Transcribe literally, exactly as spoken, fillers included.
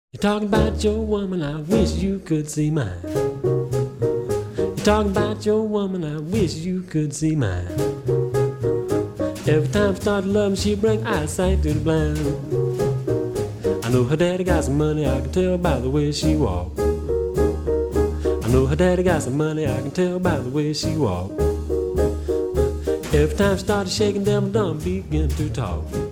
You're talking about your woman, I wish you could see mine. You're talking about your woman, I wish you could see mine. Every time I start loving, she bring eyesight to the blind. I know her daddy got some money, I can tell by the way she walk. I know her daddy got some money, I can tell by the way she walk. Every time she started shaking, them dumb begin to talk.